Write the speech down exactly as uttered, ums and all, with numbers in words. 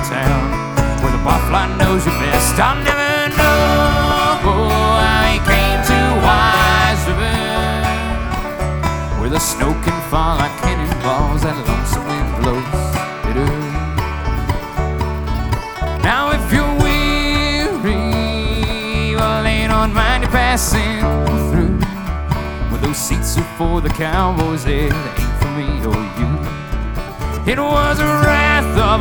town where the barfly knows you best. I'll never know how he came to Wise River, where the snow can fall like cannonballs and lonesome wind blows bitter. Now if you're weary, well, ain't on mind, you're passing through. Well, those seats are for the cowboys there, they ain't for me or you. It was a wrath of